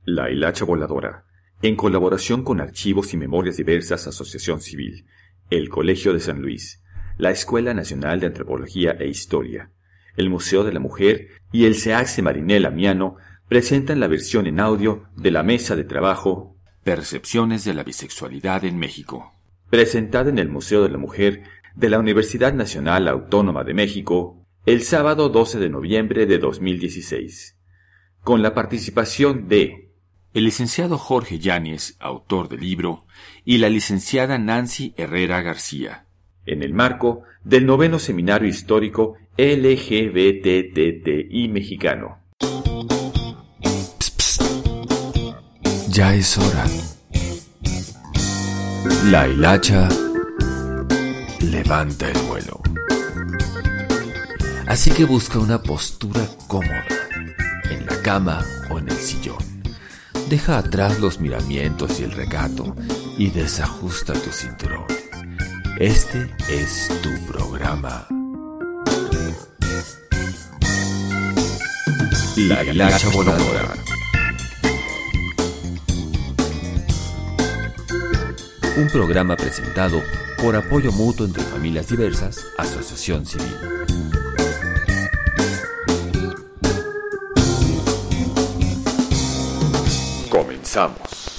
La Hilacha Voladora, en colaboración con Archivos y Memorias Diversas, Asociación Civil, el Colegio de San Luis, la Escuela Nacional de Antropología e Historia, el Museo de la Mujer y el SEACSE Marinel Amiano presentan la versión en audio de la mesa de trabajo Percepciones de la Bisexualidad en México, presentada en el Museo de la Mujer de la Universidad Nacional Autónoma de México el sábado 12 de noviembre de 2016, con la participación de el licenciado Jorge Yáñez, autor del libro, y la licenciada Nancy Herrera García, en el marco del 9º Seminario Histórico LGBTTI Mexicano. Psst. Ya es hora. La hilacha levanta el vuelo. Así que busca una postura cómoda, en la cama o en el sillón. Deja atrás los miramientos y el recato y desajusta tu cinturón. Este es tu programa. La Hilacha Voladora. Un programa presentado por Apoyo Mutuo entre Familias Diversas, Asociación Civil. Comenzamos.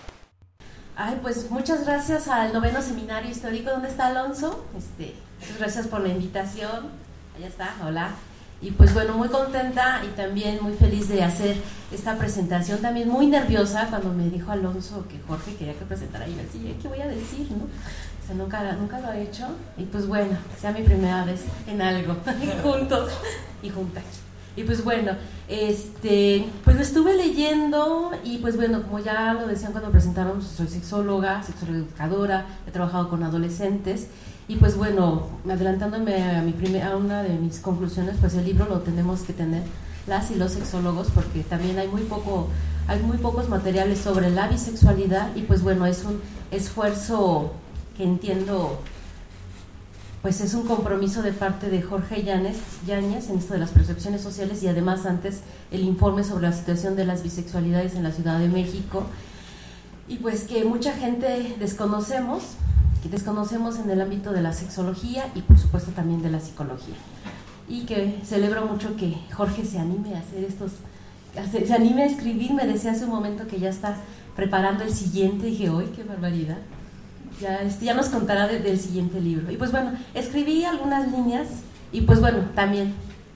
Ay, pues muchas gracias al 9º Seminario Histórico. ¿Dónde está Alonso? Muchas gracias por la invitación. Allá está, hola. Y pues bueno, muy contenta y también muy feliz de hacer esta presentación. También muy nerviosa cuando me dijo Alonso que Jorge quería que presentara. Y yo decía, ¿qué voy a decir, no? O sea, nunca lo he hecho. Y pues bueno, que sea mi primera vez en algo, juntos y juntas. Y pues bueno, pues lo estuve leyendo y pues bueno, como ya lo decían cuando presentaron, soy sexóloga, sexoeducadora, he trabajado con adolescentes y pues bueno, adelantándome a una de mis conclusiones, pues el libro lo tenemos que tener las y los sexólogos porque también hay muy pocos materiales sobre la bisexualidad y pues bueno, es un esfuerzo que entiendo. Pues es un compromiso de parte de Jorge Yáñez en esto de las percepciones sociales y además antes el informe sobre la situación de las bisexualidades en la Ciudad de México y pues que mucha gente desconocemos en el ámbito de la sexología y por supuesto también de la psicología y que celebro mucho que Jorge se anime a hacer se anime a escribir. Me decía hace un momento que ya está preparando el siguiente y dije, ¡ay, qué barbaridad! Ya nos contará del siguiente libro. Y pues bueno, escribí algunas líneas y pues bueno, también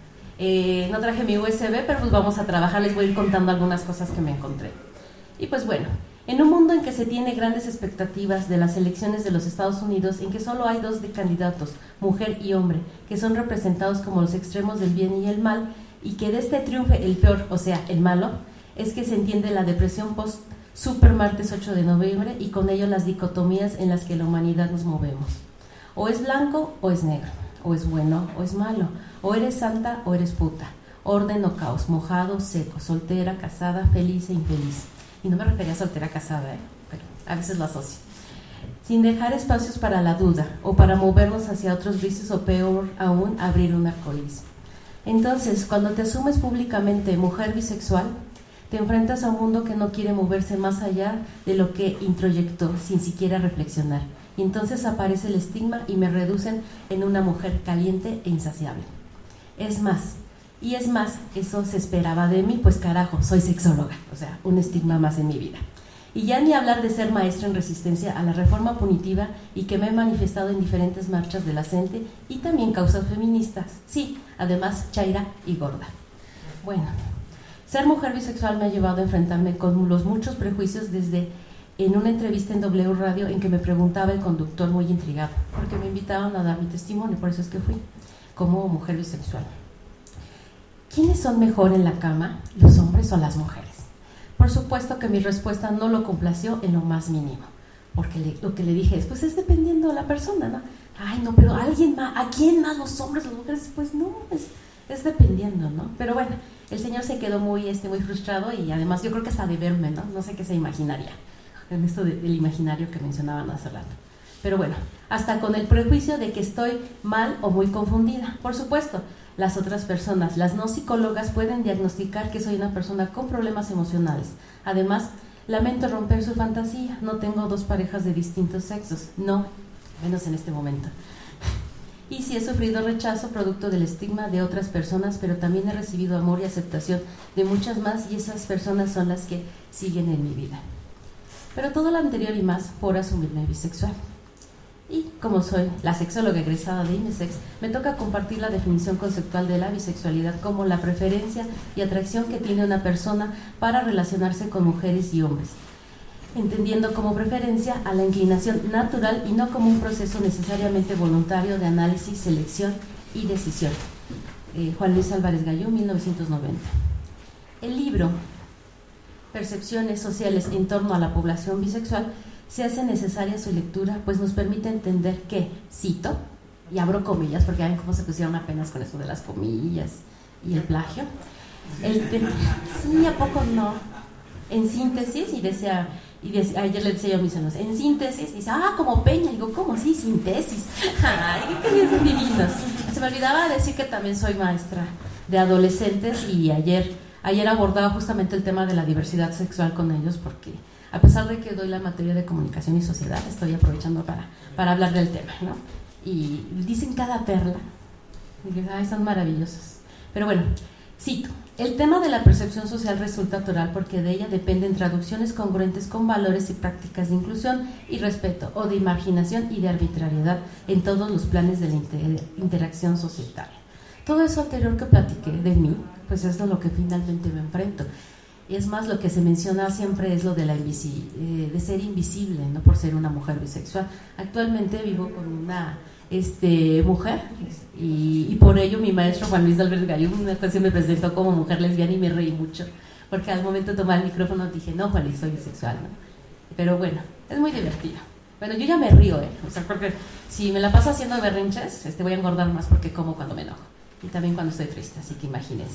no traje mi USB, pero pues vamos a trabajar, les voy a ir contando algunas cosas que me encontré. Y pues bueno, en un mundo en que se tiene grandes expectativas de las elecciones de los Estados Unidos, en que solo hay dos candidatos, mujer y hombre, que son representados como los extremos del bien y el mal, y que de este triunfe el peor, o sea, el malo, es que se entiende la depresión Super martes 8 de noviembre y con ello las dicotomías en las que la humanidad nos movemos. O es blanco o es negro, o es bueno o es malo, o eres santa o eres puta, orden o caos, mojado, seco, soltera, casada, feliz e infeliz. Y no me refería a soltera casada, pero a veces lo asocio. Sin dejar espacios para la duda o para movernos hacia otros vicios o peor aún, abrir un arcoíris. Entonces, cuando te asumes públicamente mujer bisexual, te enfrentas a un mundo que no quiere moverse más allá de lo que introyectó, sin siquiera reflexionar. Y entonces aparece el estigma y me reducen en una mujer caliente e insaciable. Es más, eso se esperaba de mí, pues carajo, soy sexóloga, o sea, un estigma más en mi vida. Y ya ni hablar de ser maestra en resistencia a la reforma punitiva y que me he manifestado en diferentes marchas de la CENTE y también causas feministas. Sí, además chaira y gorda. Bueno, ser mujer bisexual me ha llevado a enfrentarme con los muchos prejuicios desde en una entrevista en W Radio en que me preguntaba el conductor muy intrigado, porque me invitaron a dar mi testimonio, por eso es que fui, como mujer bisexual. ¿Quiénes son mejor en la cama, los hombres o las mujeres? Por supuesto que mi respuesta no lo complació en lo más mínimo, porque lo que le dije es, pues es dependiendo de la persona, ¿no? Ay, no, pero ¿alguien más? ¿A quién más? ¿Los hombres, las mujeres? Pues no, es dependiendo, ¿no? Pero bueno, el señor se quedó muy frustrado y además yo creo que hasta de verme, ¿no? No sé qué se imaginaría en esto del imaginario que mencionaban hace rato. Pero bueno, hasta con el prejuicio de que estoy mal o muy confundida. Por supuesto, las otras personas. Las no psicólogas pueden diagnosticar que soy una persona con problemas emocionales. Además, lamento romper su fantasía. No tengo 2 parejas de distintos sexos. No, menos en este momento. Y sí he sufrido rechazo producto del estigma de otras personas, pero también he recibido amor y aceptación de muchas más, y esas personas son las que siguen en mi vida. Pero todo lo anterior y más por asumirme bisexual. Y como soy la sexóloga egresada de IMESEX, me toca compartir la definición conceptual de la bisexualidad como la preferencia y atracción que tiene una persona para relacionarse con mujeres y hombres, entendiendo como preferencia a la inclinación natural y no como un proceso necesariamente voluntario de análisis, selección y decisión. Juan Luis Álvarez Gallú, 1990. El libro Percepciones sociales en torno a la población bisexual se hace necesaria su lectura, pues nos permite entender que, cito, y abro comillas porque ven cómo se pusieron apenas con eso de las comillas y el plagio. Sí, ¿a poco no? En síntesis, ayer le decía yo a mis alumnos, en síntesis, dice, como Peña, digo, ¿cómo? Sí, síntesis. Ay, qué tenías divinos. Se me olvidaba decir que también soy maestra de adolescentes y ayer abordaba justamente el tema de la diversidad sexual con ellos, porque a pesar de que doy la materia de comunicación y sociedad, estoy aprovechando para hablar del tema, ¿no? Y dicen cada perla, y digo, ay, son maravillosos. Pero bueno, cito, el tema de la percepción social resulta toral porque de ella dependen traducciones congruentes con valores y prácticas de inclusión y respeto, o de marginación y de arbitrariedad en todos los planes de la interacción societaria. Todo eso anterior que platiqué de mí, pues es lo que finalmente me enfrento. Y es más, lo que se menciona siempre es lo de de ser invisible, no por ser una mujer bisexual. Actualmente vivo con una mujer y por ello mi maestro Juan Luis Álvarez Gallú una ocasión me presentó como mujer lesbiana y me reí mucho, porque al momento de tomar el micrófono dije, no, Juan Luis, soy bisexual, ¿no? Pero bueno, es muy divertido. Bueno, yo ya me río, o sea, porque si me la paso haciendo berrinches, voy a engordar más porque como cuando me enojo. Y también cuando estoy triste, así que imagínense.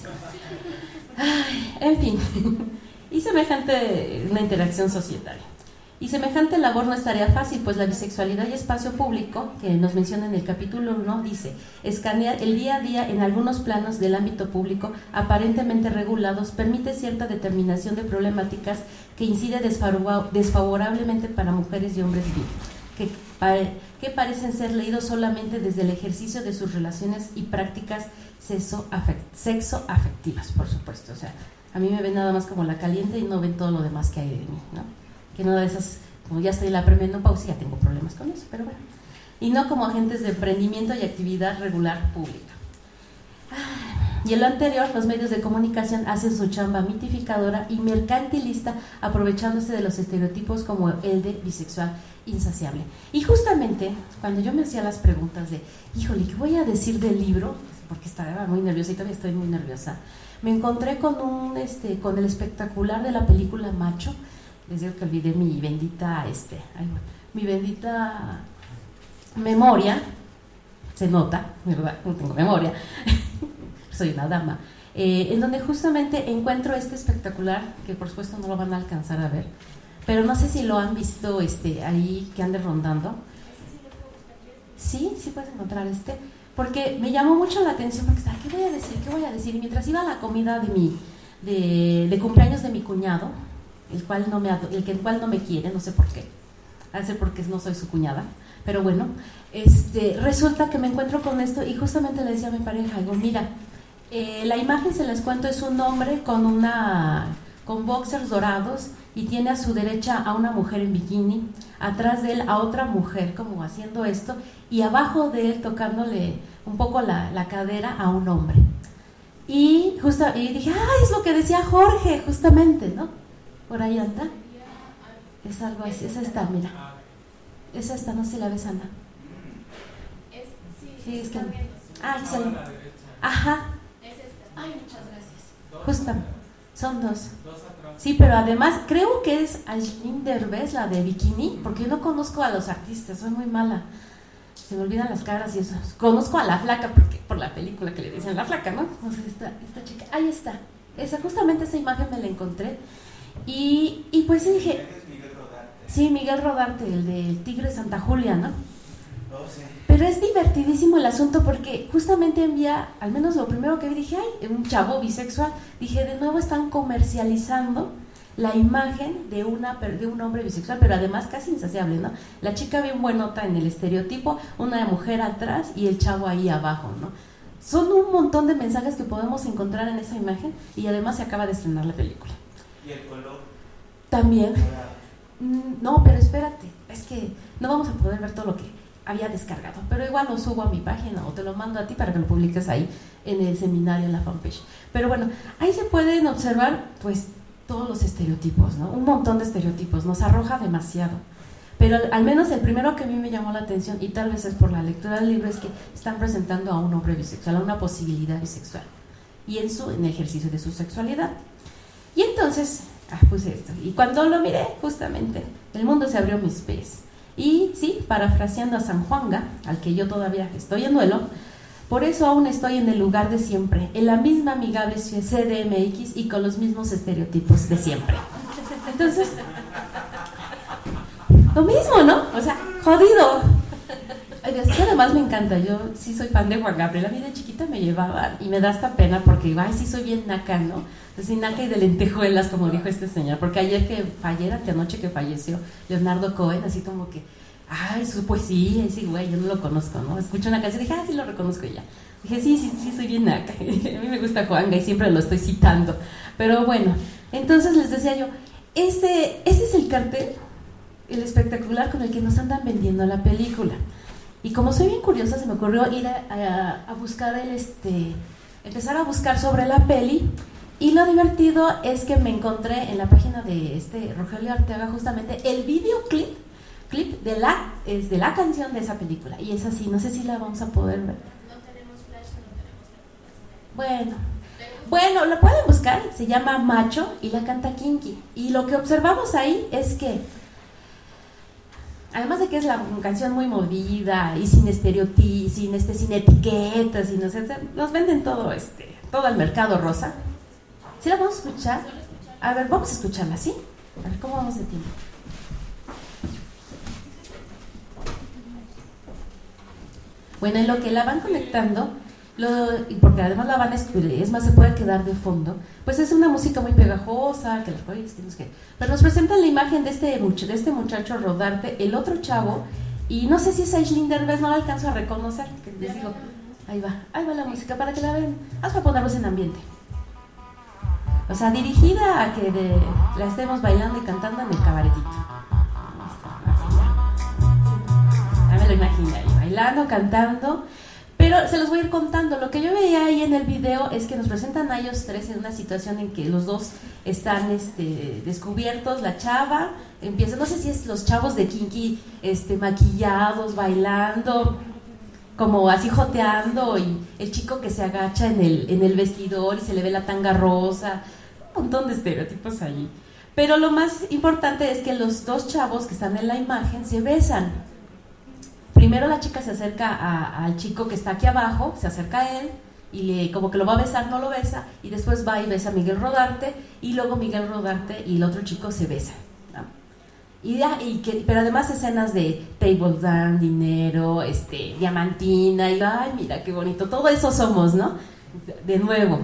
Ay, en fin, y semejante una interacción societaria. Y semejante labor no es tarea fácil, pues la bisexualidad y espacio público, que nos menciona en el capítulo 1, dice, escanear el día a día en algunos planos del ámbito público aparentemente regulados permite cierta determinación de problemáticas que incide desfavorablemente para mujeres y hombres que parecen ser leídos solamente desde el ejercicio de sus relaciones y prácticas sexoafectivas, por supuesto. O sea, a mí me ven nada más como la caliente y no ven todo lo demás que hay de mí, ¿no? Que no de esas, como ya estoy en la premenopausia, ya tengo problemas con eso, pero bueno. Y no como agentes de emprendimiento y actividad regular pública. Y en lo anterior, los medios de comunicación hacen su chamba mitificadora y mercantilista, aprovechándose de los estereotipos como el de bisexual insaciable. Y justamente cuando yo me hacía las preguntas de, híjole, ¿qué voy a decir del libro? Porque estaba muy nerviosa y todavía estoy muy nerviosa. Me encontré con con el espectacular de la película Macho. Les digo que olvidé mi bendita memoria. Se nota, ¿verdad? No tengo memoria. Soy una dama. En donde justamente encuentro espectacular, que por supuesto no lo van a alcanzar a ver, pero no sé si lo han visto ahí que ande rondando. Sí puedes encontrar porque me llamó mucho la atención, porque ¿qué voy a decir? Y mientras iba a la comida de cumpleaños de mi cuñado, el cual no me quiere, no sé por qué, a ser porque no soy su cuñada, pero bueno, resulta que me encuentro con esto y justamente le decía a mi pareja, digo, mira, la imagen, se les cuento, es un hombre con boxers dorados y tiene a su derecha a una mujer en bikini, atrás de él a otra mujer como haciendo esto y abajo de él tocándole un poco la cadera a un hombre. Y dije, es lo que decía Jorge, justamente, ¿no? Por ahí anda. Es algo así, es esta, mira. Es esta, no sé si la ves, Ana. Sí, es que... Ajá. Ay, muchas gracias. Justo, son dos. Sí, pero además creo que es Aislinn Derbez, la de bikini, porque yo no conozco a los artistas, soy muy mala. Se me olvidan las caras y eso. Conozco a la flaca por la película que le dicen la flaca, ¿no? O sea, esta chica, ahí está. Justamente esa imagen me la encontré. Y pues sí dije... Sí, Miguel Rodarte, el del Tigre Santa Julia, ¿no? Oh, sí. Pero es divertidísimo el asunto porque justamente envía, al menos lo primero que vi, dije, ay, un chavo bisexual. Dije, de nuevo están comercializando la imagen de un hombre bisexual, pero además casi insaciable, ¿no? La chica bien buenota en el estereotipo, una mujer atrás y el chavo ahí abajo, ¿no? Son un montón de mensajes que podemos encontrar en esa imagen y además se acaba de estrenar la película. ¿Y el color? También. No, pero espérate, es que no vamos a poder ver todo lo que había descargado, pero igual lo subo a mi página o te lo mando a ti para que lo publiques ahí en el seminario, en la fanpage. Pero bueno, ahí se pueden observar pues todos los estereotipos, ¿no? Un montón de estereotipos, nos arroja demasiado. Pero al menos el primero que a mí me llamó la atención, y tal vez es por la lectura del libro, es que están presentando a un hombre bisexual, a una posibilidad bisexual, y en el ejercicio de su sexualidad. Y entonces, puse esto, y cuando lo miré, justamente, el mundo se abrió a mis pies. Y sí, parafraseando a San Juanga, al que yo todavía estoy en duelo, por eso aún estoy en el lugar de siempre, en la misma amigable CDMX y con los mismos estereotipos de siempre. Entonces, lo mismo, ¿no? O sea, jodido. Es que además me encanta, yo sí soy fan de Juan Gabriel. A mí de chiquita me llevaban y me da hasta pena porque digo, ay, sí soy bien naca, ¿no? Así naca y de lentejuelas, como dijo este señor. Porque ayer anoche que falleció Leonardo Cohen, así como que, ay, su poesía, y sí, güey, yo no lo conozco, ¿no? Escucho una canción y dije, sí lo reconozco ya. Dije, sí, soy bien naca. A mí me gusta Juanga y siempre lo estoy citando. Pero bueno, entonces les decía yo, este es el cartel, el espectacular con el que nos andan vendiendo la película. Y como soy bien curiosa, se me ocurrió ir a buscar empezar a buscar sobre la peli. Y lo divertido es que me encontré en la página de Rogelio Arteaga justamente el videoclip de la canción de esa película. Y es así, no sé si la vamos a poder ver. No tenemos flash, no tenemos Bueno, lo pueden buscar, se llama Macho y la canta Kinky. Y lo que observamos ahí es que, además de que es la canción muy movida y sin estereotipos, sin etiquetas, nos venden todo el mercado rosa. ¿Sí la vamos a escuchar? A ver, vamos a escucharla, ¿sí? A ver, ¿cómo vamos de tiempo? Bueno, en lo que la van conectando, porque además la van a escuchar, es más, se puede quedar de fondo, pues es una música muy pegajosa, que las oís, pero nos presentan la imagen de este muchacho Rodarte, el otro chavo, y no sé si es Aisling Derbez, no la alcanzo a reconocer, que les digo, ahí va la música para que la vean, vamos a ponerlos en ambiente. O sea, dirigida a que la estemos bailando y cantando en el cabaretito. Ya me lo imaginé ahí, bailando, cantando. Pero se los voy a ir contando. Lo que yo veía ahí en el video es que nos presentan a ellos tres en una situación en que los dos están descubiertos. La chava empieza, no sé si es los chavos de Kinky maquillados, bailando, como así joteando, y el chico que se agacha en el vestidor y se le ve la tanga rosa. Un montón de estereotipos allí. Pero lo más importante es que los dos chavos que están en la imagen se besan. Primero la chica se acerca al chico que está aquí abajo, se acerca a él y como que lo va a besar, no lo besa, y después va y besa a Miguel Rodarte, y luego Miguel Rodarte y el otro chico se besan, ¿no? Pero además escenas de table dance, dinero, diamantina, y ay, mira qué bonito, todo eso somos, ¿no? De nuevo,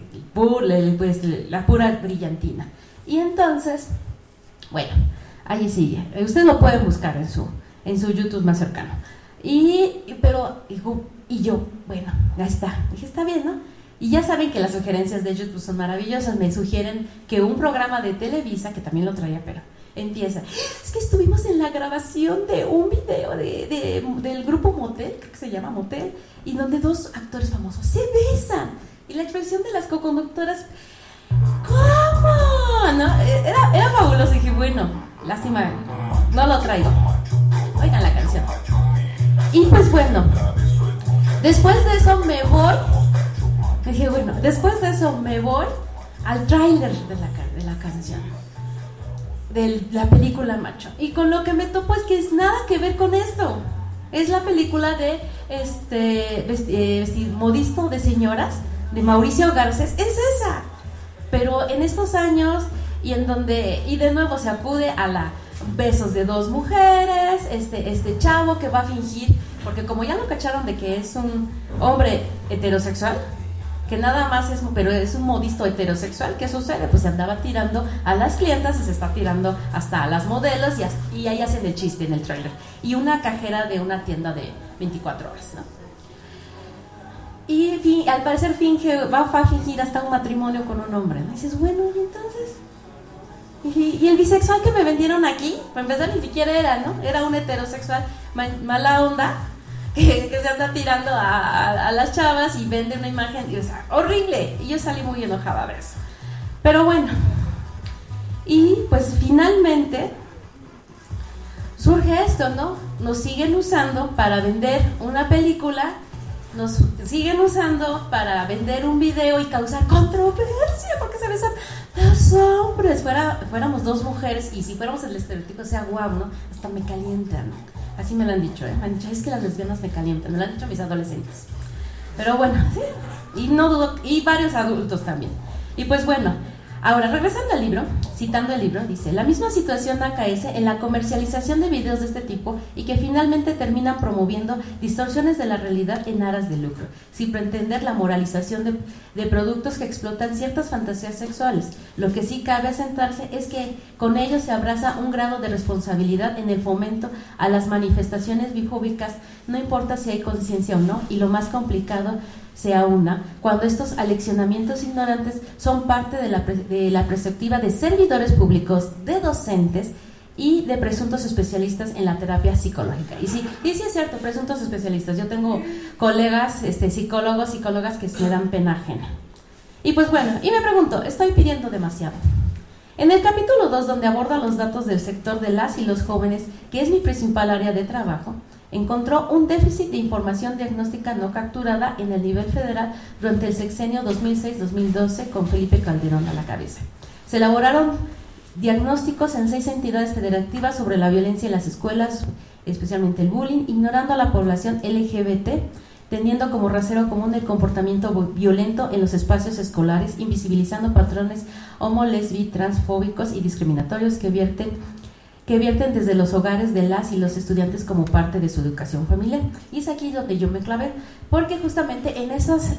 la pura brillantina. Y entonces, bueno, ahí sigue. Ustedes lo pueden buscar en su YouTube más cercano. Y yo, bueno, ya está. Dije, está bien, ¿no? Y ya saben que las sugerencias de YouTube son maravillosas. Me sugieren que un programa de Televisa, que también lo traía, pero empieza. Es que estuvimos en la grabación de un video del grupo Motel, creo que se llama Motel, y donde dos actores famosos se besan. Y la expresión de las coconductoras, ¿cómo? ¿No? Era fabuloso. Y dije, bueno, lástima, no lo traigo. Oigan la canción. Y pues bueno, después de eso me voy al tráiler de la canción, de la película Macho. Y con lo que me topo es que es nada que ver con esto. Es la película de Modisto de señoras, de Mauricio Garcés. Es esa. Pero en estos años, y de nuevo se acude a besos de dos mujeres, este chavo que va a fingir porque como ya lo cacharon de que es un hombre heterosexual, que nada más es, pero es un modisto heterosexual, ¿qué sucede? Pues se andaba tirando a las clientas y se está tirando hasta a las modelos y ahí hacen el chiste en el trailer. Y una cajera de una tienda de 24 horas, ¿no? Y al parecer va a fingir hasta un matrimonio con un hombre, ¿no? Y dices, bueno, ¿y entonces? Y el bisexual que me vendieron aquí, para empezar ni siquiera era, ¿no? Era un heterosexual mala onda, que se anda tirando a las chavas y vende una imagen, y, o sea, horrible. Y yo salí muy enojada de eso. Pero bueno, y pues finalmente surge esto, ¿no? Nos siguen usando para vender una película, nos siguen usando para vender un video y causar controversia, porque se besan dos hombres. Fuéramos dos mujeres, y si fuéramos el estereotipo, o sea, guau, ¿no? Hasta me calientan, ¿no? Así me lo han dicho, me han dicho, es que las lesbianas me calientan, me lo han dicho mis adolescentes. Pero bueno, sí, y no dudo, y varios adultos también. Y pues bueno, ahora regresando al libro, citando el libro, dice: la misma situación acaece en la comercialización de videos de este tipo y que finalmente terminan promoviendo distorsiones de la realidad en aras de lucro, sin pretender la moralización de productos que explotan ciertas fantasías sexuales. Lo que sí cabe asentarse es que con ello se abraza un grado de responsabilidad en el fomento a las manifestaciones bifóbicas, no importa si hay conciencia o no, y lo más complicado sea cuando estos aleccionamientos ignorantes son parte de la perspectiva de servidores públicos, de docentes y de presuntos especialistas en la terapia psicológica. Y sí es cierto, presuntos especialistas. Yo tengo colegas, psicólogas que me dan pena ajena. Y pues bueno, y me pregunto, ¿estoy pidiendo demasiado? En el capítulo 2, donde aborda los datos del sector de las y los jóvenes, que es mi principal área de trabajo, encontró un déficit de información diagnóstica no capturada en el nivel federal durante el sexenio 2006-2012 con Felipe Calderón a la cabeza. Se elaboraron diagnósticos en 6 entidades federativas sobre la violencia en las escuelas, especialmente el bullying, ignorando a la población LGBT, teniendo como rasero común el comportamiento violento en los espacios escolares, invisibilizando patrones homo, lesbi, transfóbicos y discriminatorios que vierten desde los hogares de las y los estudiantes como parte de su educación familiar. Y es aquí donde yo me clavé, porque justamente en esas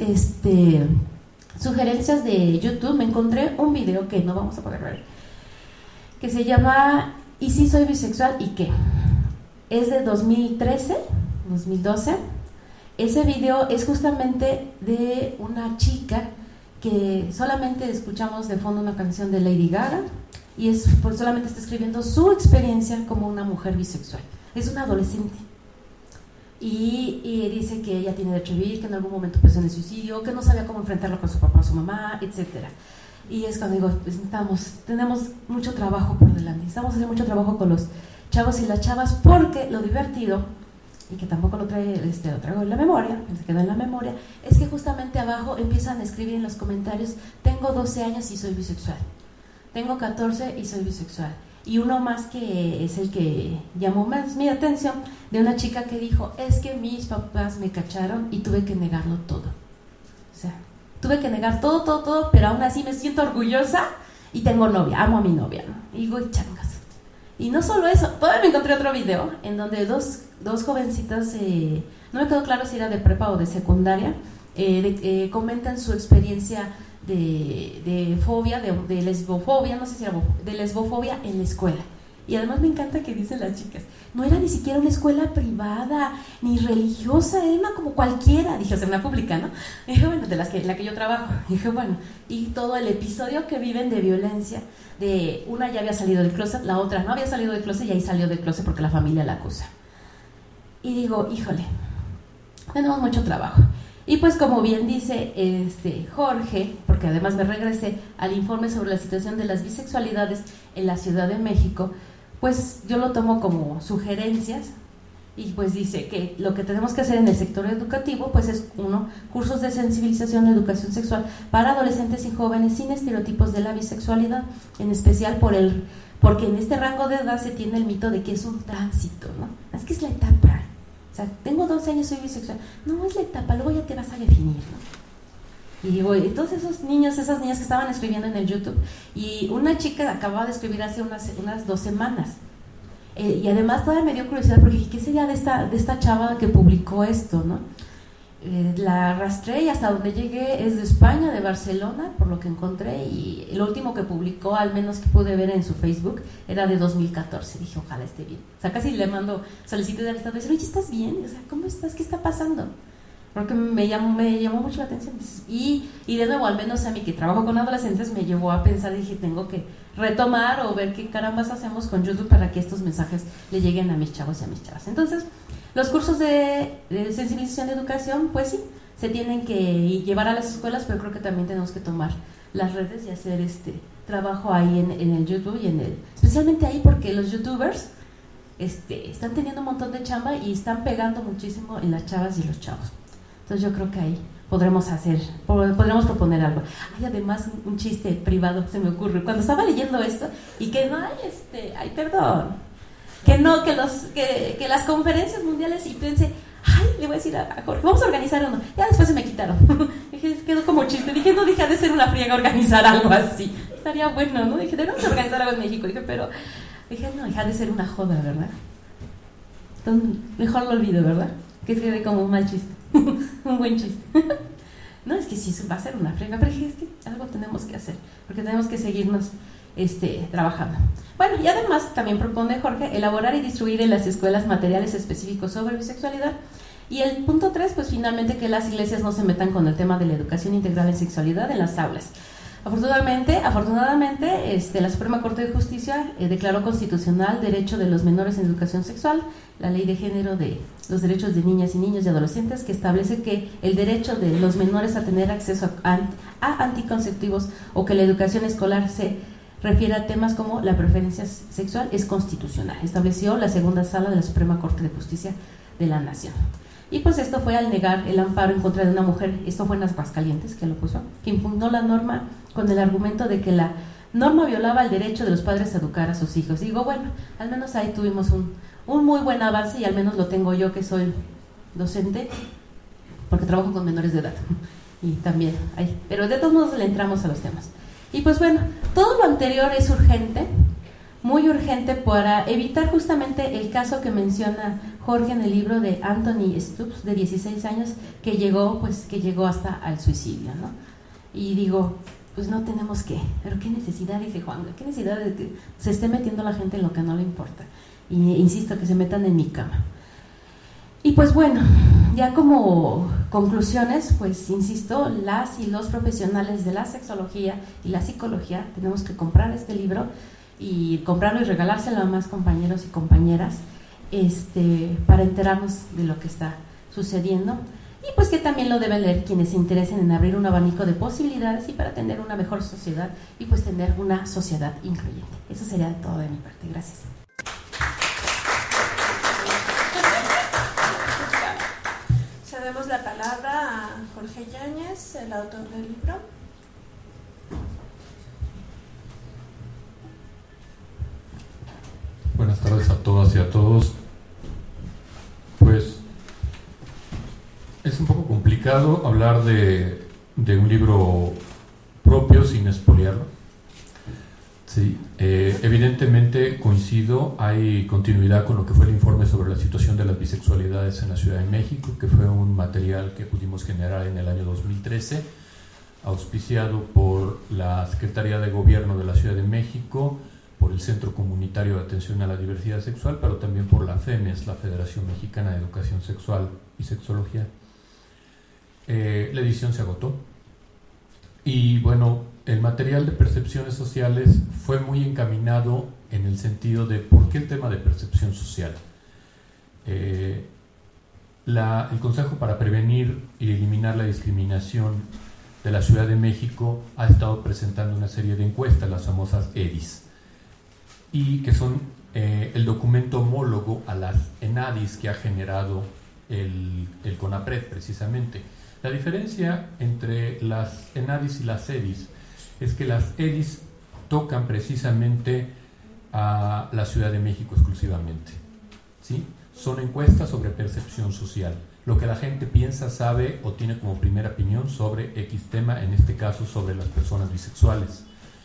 sugerencias de YouTube me encontré un video que no vamos a poder ver, que se llama ¿Y si soy bisexual y qué? Es de 2013, 2012. Ese video es justamente de una chica que solamente escuchamos de fondo una canción de Lady Gaga, y pues solamente está escribiendo su experiencia como una mujer bisexual. Es una adolescente y dice que ella tiene derecho a vivir, que en algún momento pensó en el suicidio, que no sabía cómo enfrentarlo con su papá o su mamá, etcétera. Y es cuando digo, pues tenemos mucho trabajo por delante, necesitamos hacer mucho trabajo con los chavos y las chavas, porque lo divertido, y que tampoco lo traigo en la memoria, se quedó en la memoria, es que justamente abajo empiezan a escribir en los comentarios: tengo 12 años y soy bisexual, tengo 14 y soy bisexual. Y uno más, que es el que llamó más mi atención, de una chica que dijo: es que mis papás me cacharon y tuve que negarlo todo. O sea, tuve que negar todo, pero aún así me siento orgullosa y tengo novia, amo a mi novia, ¿no? Y digo, changas. Y no solo eso, todavía me encontré otro video en donde dos jovencitas, no me quedó claro si era de prepa o de secundaria, comentan su experiencia de fobia, de lesbofobia, no sé si era de lesbofobia en la escuela. Y además me encanta que dicen las chicas: no era ni siquiera una escuela privada ni religiosa, era una como cualquiera. Dije, o sea, una pública, ¿no? Y dije, bueno, de la que yo trabajo. Y dije, bueno, y todo el episodio que viven de violencia, de una ya había salido del closet, la otra no había salido del closet y ahí salió del closet porque la familia la acusa. Y digo, híjole, tenemos mucho trabajo. Y pues como bien dice Jorge, porque además me regresé al informe sobre la situación de las bisexualidades en la Ciudad de México, pues yo lo tomo como sugerencias, y pues dice que lo que tenemos que hacer en el sector educativo pues es: 1, cursos de sensibilización de educación sexual para adolescentes y jóvenes sin estereotipos de la bisexualidad, en especial porque en este rango de edad se tiene el mito de que es un tránsito, ¿no? Es que es la etapa. O sea, tengo 12 años, soy bisexual. No, es la etapa, luego ya te vas a definir, ¿no? Y digo, y todos esos niños, esas niñas que estaban escribiendo en el YouTube, y una chica acababa de escribir hace unas 2 semanas, Y además todavía me dio curiosidad porque dije, ¿qué sería de esta chava que publicó esto, no? La rastré y hasta donde llegué es de España, de Barcelona, por lo que encontré, y el último que publicó, al menos que pude ver en su Facebook, era de 2014. Dije, ojalá esté bien. O sea, casi le mando solicitud de amistad, oye, ¿estás bien? O sea, ¿cómo estás? ¿Qué está pasando? Porque me llamó mucho la atención. Y de nuevo, al menos a mí que trabajo con adolescentes, me llevó a pensar, dije, tengo que retomar o ver qué carambas hacemos con YouTube para que estos mensajes le lleguen a mis chavos y a mis chavas. Entonces, los cursos de sensibilización de educación, pues sí, se tienen que llevar a las escuelas, pero creo que también tenemos que tomar las redes y hacer trabajo ahí en el YouTube y especialmente ahí porque los youtubers están teniendo un montón de chamba y están pegando muchísimo en las chavas y los chavos. Entonces yo creo que ahí podremos proponer algo. Hay además un chiste privado, se me ocurre, cuando estaba leyendo esto y que no hay, perdón, que no, que las conferencias mundiales, y pensé, le voy a decir a Jorge, vamos a organizar uno. Ya después se me quitaron. Dije, quedó como chiste. Dije, no, deja de ser una friega organizar algo así. Estaría bueno, ¿no? Dije, debemos organizar algo en México. Dije, no, deja de ser una joda, ¿verdad? Entonces, mejor lo olvido, ¿verdad? Que se ve como un mal chiste. Un buen chiste. No, es que sí, va a ser una friega, pero dije, es que algo tenemos que hacer, porque tenemos que seguirnos trabajando. Bueno, y además también propone Jorge elaborar y distribuir en las escuelas materiales específicos sobre bisexualidad. Y el punto 3, pues finalmente que las iglesias no se metan con el tema de la educación integral en sexualidad en las aulas. Afortunadamente, la Suprema Corte de Justicia declaró constitucional derecho de los menores en educación sexual, la Ley de Género de los Derechos de Niñas y Niños y Adolescentes, que establece que el derecho de los menores a tener acceso a anticonceptivos o que la educación escolar se refiere a temas como la preferencia sexual es constitucional. Estableció la segunda sala de la Suprema Corte de Justicia de la Nación. Y pues esto fue al negar el amparo en contra de una mujer, esto fue en Aguascalientes que lo puso, que impugnó la norma con el argumento de que la norma violaba el derecho de los padres a educar a sus hijos. Digo, bueno, al menos ahí tuvimos un muy buen avance y al menos lo tengo yo que soy docente, porque trabajo con menores de edad. Y también, pero de todos modos le entramos a los temas. Y pues bueno, todo lo anterior es urgente, muy urgente para evitar justamente el caso que menciona Jorge en el libro de Anthony Stubbs, de 16 años, que llegó hasta al suicidio, ¿no? Y digo, pues no tenemos que, pero qué necesidad, dice Juan, qué necesidad de que se esté metiendo la gente en lo que no le importa. Y insisto, que se metan en mi cama. Y pues bueno, ya como conclusiones, pues insisto, las y los profesionales de la sexología y la psicología tenemos que comprar este libro y comprarlo y regalárselo a más compañeros y compañeras para enterarnos de lo que está sucediendo, y pues que también lo deben leer quienes se interesen en abrir un abanico de posibilidades y para tener una mejor sociedad y pues tener una sociedad incluyente. Eso sería todo de mi parte. Gracias. Cedemos la palabra a Jorge Yáñez, el autor del libro. Buenas tardes a todas y a todos. Pues es un poco complicado hablar de un libro propio sin expoliarlo. Sí, evidentemente coincido, hay continuidad con lo que fue el informe sobre la situación de las bisexualidades en la Ciudad de México, que fue un material que pudimos generar en el año 2013, auspiciado por la Secretaría de Gobierno de la Ciudad de México, por el Centro Comunitario de Atención a la Diversidad Sexual, pero también por la FEMES, la Federación Mexicana de Educación Sexual y Sexología. La edición se agotó y bueno, el material de percepciones sociales fue muy encaminado en el sentido de por qué el tema de percepción social. El Consejo para Prevenir y Eliminar la Discriminación de la Ciudad de México ha estado presentando una serie de encuestas, las famosas EDIs, y que son el documento homólogo a las ENADIS que ha generado el CONAPRED precisamente. La diferencia entre las ENADIS y las EDIS es que las EDIS tocan precisamente a la Ciudad de México exclusivamente, ¿sí? Son encuestas sobre percepción social, lo que la gente piensa, sabe o tiene como primera opinión sobre X tema, en este caso sobre las personas bisexuales.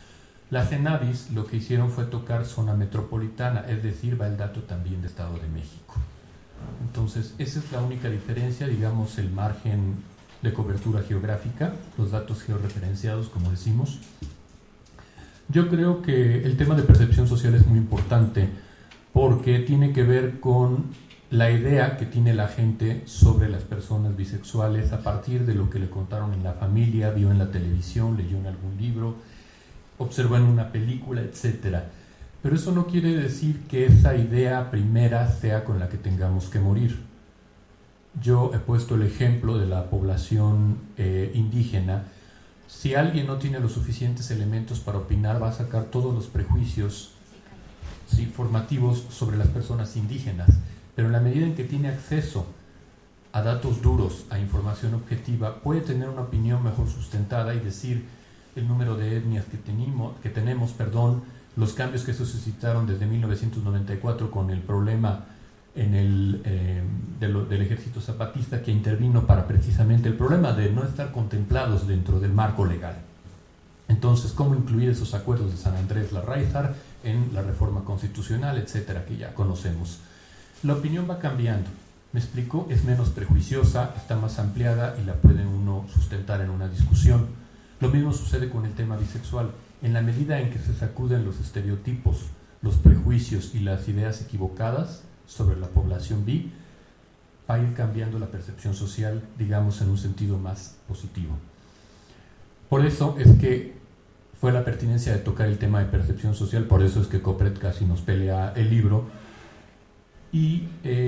Las CENAVIS lo que hicieron fue tocar zona metropolitana, es decir, va el dato también de Estado de México. Entonces, esa es la única diferencia, digamos, el margen de cobertura geográfica, los datos georreferenciados, como decimos. Yo creo que el tema de percepción social es muy importante porque tiene que ver con la idea que tiene la gente sobre las personas bisexuales a partir de lo que le contaron en la familia, vio en la televisión, leyó en algún libro, observó en una película, etc. Pero eso no quiere decir que esa idea primera sea con la que tengamos que morir. Yo he puesto el ejemplo de la población indígena. Si alguien no tiene los suficientes elementos para opinar, va a sacar todos los prejuicios formativos sobre las personas indígenas. Pero en la medida en que tiene acceso a datos duros, a información objetiva, puede tener una opinión mejor sustentada y decir el número de etnias que tenemos, los cambios que se suscitaron desde 1994 con el problema del ejército zapatista que intervino para precisamente el problema de no estar contemplados dentro del marco legal. Entonces, ¿cómo incluir esos acuerdos de San Andrés Larraizar en la reforma constitucional, etcétera, que ya conocemos? La opinión va cambiando, ¿me explico? Es menos prejuiciosa, está más ampliada y la puede uno sustentar en una discusión. Lo mismo sucede con el tema bisexual. En la medida en que se sacuden los estereotipos, los prejuicios y las ideas equivocadas sobre la población bi, va a ir cambiando la percepción social, digamos, en un sentido más positivo. Por eso es que fue la pertinencia de tocar el tema de percepción social, por eso es que Copret casi nos pelea el libro. Y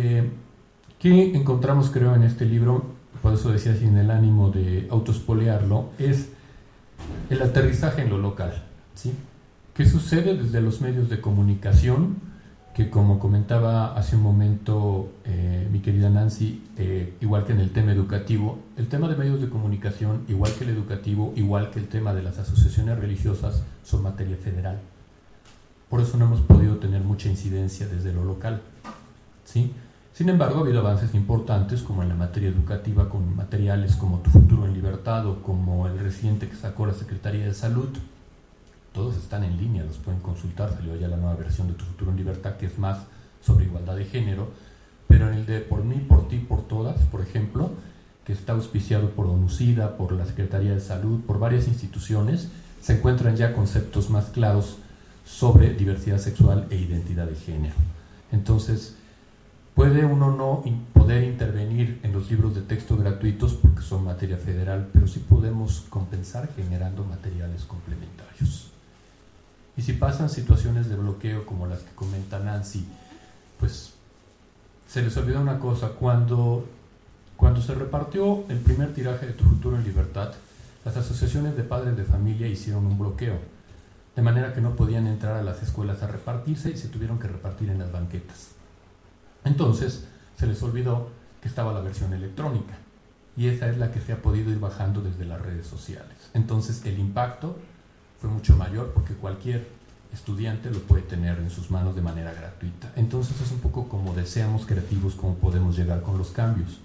¿qué encontramos, creo, en este libro? Por eso decía, sin el ánimo de autoespolearlo, es el aterrizaje en lo local, ¿sí? ¿Qué sucede desde los medios de comunicación? Que, como comentaba hace un momento mi querida Nancy, igual que en el tema educativo, el tema de medios de comunicación, igual que el educativo, igual que el tema de las asociaciones religiosas, son materia federal. Por eso no hemos podido tener mucha incidencia desde lo local, ¿sí? Sin embargo, ha habido avances importantes, como en la materia educativa, con materiales como Tu Futuro en Libertad o como el reciente que sacó la Secretaría de Salud. Todos están en línea, los pueden consultar, salió ya la nueva versión de Tu Futuro en Libertad, que es más sobre igualdad de género, pero en el de Por mí, por ti, por todas, por ejemplo, que está auspiciado por ONUCIDA, por la Secretaría de Salud, por varias instituciones, se encuentran ya conceptos más claros sobre diversidad sexual e identidad de género. Entonces, puede uno no poder intervenir en los libros de texto gratuitos porque son materia federal, pero sí podemos compensar generando materiales complementarios. Y si pasan situaciones de bloqueo como las que comenta Nancy, pues se les olvidó una cosa: cuando se repartió el primer tiraje de Tu Futuro en Libertad, las asociaciones de padres de familia hicieron un bloqueo, de manera que no podían entrar a las escuelas a repartirse y se tuvieron que repartir en las banquetas. Entonces se les olvidó que estaba la versión electrónica, y esa es la que se ha podido ir bajando desde las redes sociales. Entonces el impacto fue mucho mayor porque cualquier estudiante lo puede tener en sus manos de manera gratuita. Entonces es un poco como deseamos creativos, cómo podemos llegar con los cambios.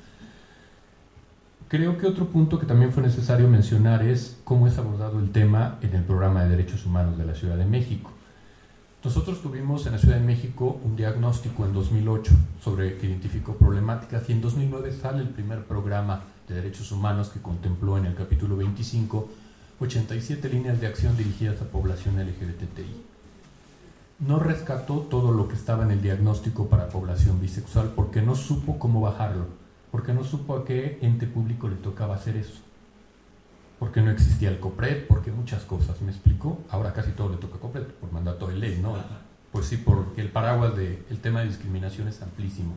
Creo que otro punto que también fue necesario mencionar es cómo es abordado el tema en el Programa de Derechos Humanos de la Ciudad de México. Nosotros tuvimos en la Ciudad de México un diagnóstico en 2008 que identificó problemáticas, y en 2009 sale el primer programa de derechos humanos que contempló en el capítulo 25 87 líneas de acción dirigidas a población LGBTI. No rescató todo lo que estaba en el diagnóstico para población bisexual porque no supo cómo bajarlo, porque no supo a qué ente público le tocaba hacer eso, porque no existía el COPRED, porque muchas cosas, ¿me explico? Ahora casi todo le toca a COPRED por mandato de ley, ¿no? Pues sí, porque el paraguas del tema de discriminación es amplísimo.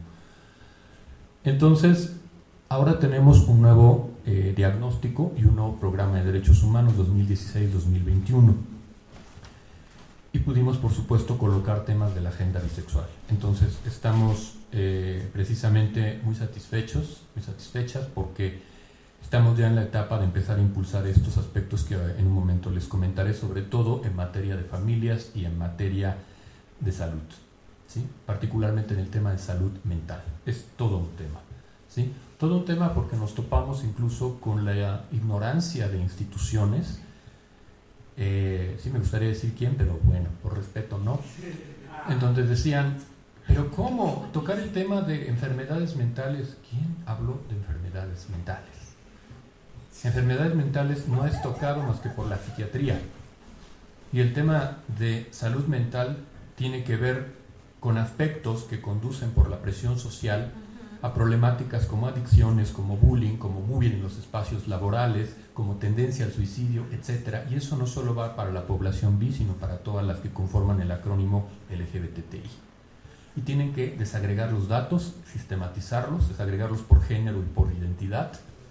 Entonces, ahora tenemos un nuevo diagnóstico y un nuevo programa de derechos humanos 2016-2021. Y pudimos, por supuesto, colocar temas de la agenda bisexual. Entonces, estamos precisamente muy satisfechas, porque estamos ya en la etapa de empezar a impulsar estos aspectos que en un momento les comentaré, sobre todo en materia de familias y en materia de salud, ¿sí? Particularmente en el tema de salud mental. Es todo un tema, ¿sí? Todo un tema porque nos topamos incluso con la ignorancia de instituciones sí me gustaría decir quién, pero bueno, por respeto no, en donde decían, pero ¿cómo tocar el tema de enfermedades mentales? ¿Quién habló de enfermedades mentales? Enfermedades mentales no es tocado más que por la psiquiatría, y el tema de salud mental tiene que ver con aspectos que conducen por la presión social a problemáticas como adicciones, como bullying, como moving en los espacios laborales, como tendencia al suicidio, etc. Y eso no solo va para la población bi, sino para todas las que conforman el acrónimo LGBTI. Y tienen que desagregar los datos, sistematizarlos, desagregarlos por género y por identidad.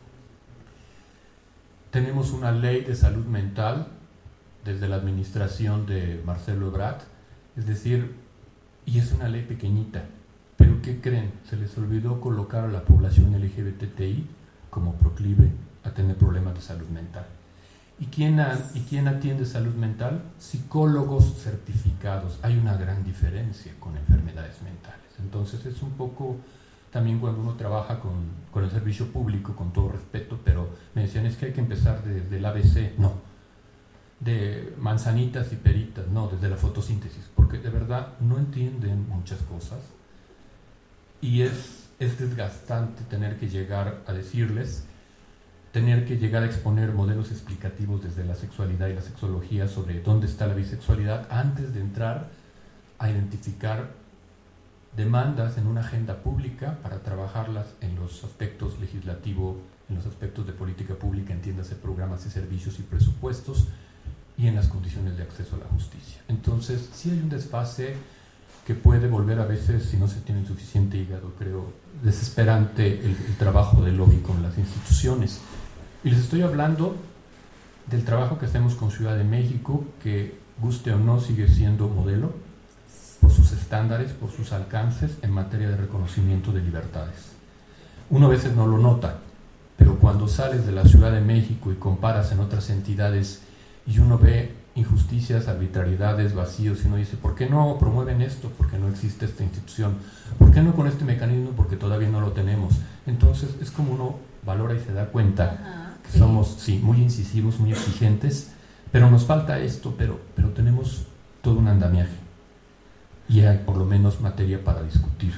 Tenemos una ley de salud mental desde la administración de Marcelo Ebrard, es decir, y es una ley pequeñita, pero ¿qué creen? Se les olvidó colocar a la población LGBTI como proclive a tener problemas de salud mental. ¿Y quién atiende salud mental? Psicólogos certificados. Hay una gran diferencia con enfermedades mentales. Entonces es un poco también cuando uno trabaja con el servicio público, con todo respeto, pero me decían, es que hay que empezar desde el ABC. No, de manzanitas y peritas, no, desde la fotosíntesis, porque de verdad no entienden muchas cosas y es desgastante tener que llegar a decirles, tener que llegar a exponer modelos explicativos desde la sexualidad y la sexología sobre dónde está la bisexualidad antes de entrar a identificar demandas en una agenda pública para trabajarlas en los aspectos legislativos, en los aspectos de política pública, entiéndase programas y servicios y presupuestos, y en las condiciones de acceso a la justicia. Entonces, sí hay un desfase que puede volver a veces, si no se tiene suficiente hígado, creo, desesperante el trabajo del lobby con las instituciones. Y les estoy hablando del trabajo que hacemos con Ciudad de México, que, guste o no, sigue siendo modelo por sus estándares, por sus alcances en materia de reconocimiento de libertades. Uno a veces no lo nota, pero cuando sales de la Ciudad de México y comparas en otras entidades y uno ve injusticias, arbitrariedades, vacíos, y uno dice, ¿por qué no promueven esto? ¿Por qué no existe esta institución? ¿Por qué no con este mecanismo? Porque todavía no lo tenemos. Entonces es como uno valora y se da cuenta que somos, sí, muy incisivos, muy exigentes, pero nos falta esto, pero tenemos todo un andamiaje y hay por lo menos materia para discutir.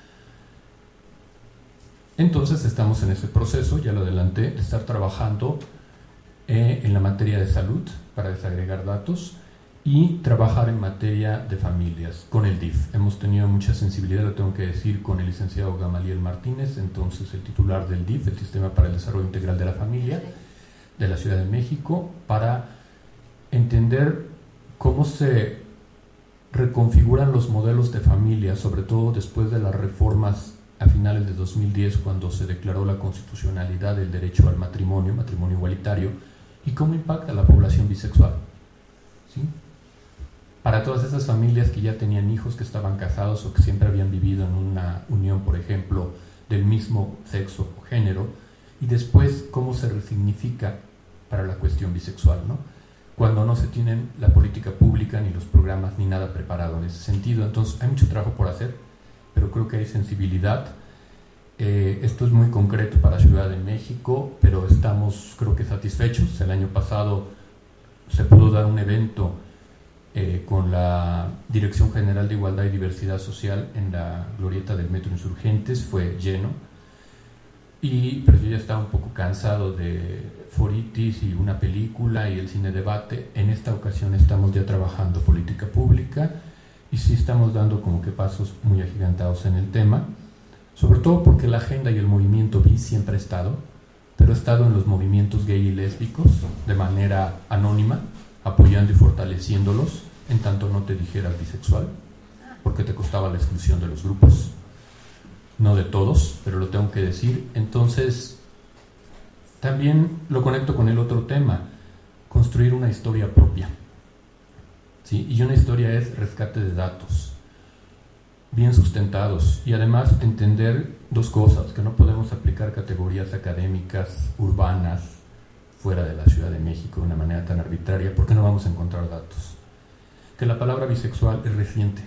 Entonces estamos en ese proceso, ya lo adelanté, de estar trabajando en la materia de salud para desagregar datos y trabajar en materia de familias con el DIF. Hemos tenido mucha sensibilidad, lo tengo que decir, con el licenciado Gamaliel Martínez, entonces el titular del DIF, el Sistema para el Desarrollo Integral de la Familia de la Ciudad de México, para entender cómo se reconfiguran los modelos de familia, sobre todo después de las reformas a finales de 2010, cuando se declaró la constitucionalidad del derecho al matrimonio igualitario, y cómo impacta a la población bisexual, ¿sí? Para todas esas familias que ya tenían hijos, que estaban casados o que siempre habían vivido en una unión, por ejemplo, del mismo sexo o género, y después cómo se resignifica para la cuestión bisexual, ¿no? Cuando no se tienen la política pública, ni los programas, ni nada preparado en ese sentido. Entonces hay mucho trabajo por hacer, pero creo que hay sensibilidad. Esto es muy concreto para Ciudad de México, pero estamos, creo que, satisfechos. El año pasado se pudo dar un evento con la Dirección General de Igualdad y Diversidad Social en la glorieta del Metro Insurgentes, fue lleno, pero yo ya estaba un poco cansado de foritis y una película y el cine debate. En esta ocasión estamos ya trabajando política pública y sí estamos dando como que pasos muy agigantados en el tema, sobre todo porque la agenda y el movimiento bi siempre ha estado, pero ha estado en los movimientos gay y lésbicos de manera anónima, apoyando y fortaleciéndolos, en tanto no te dijeras bisexual, porque te costaba la exclusión de los grupos, no de todos, pero lo tengo que decir. Entonces, también lo conecto con el otro tema, construir una historia propia, ¿sí? Y una historia es rescate de datos, bien sustentados, y además entender dos cosas: que no podemos aplicar categorías académicas urbanas fuera de la Ciudad de México de una manera tan arbitraria, porque no vamos a encontrar datos; que la palabra bisexual es reciente,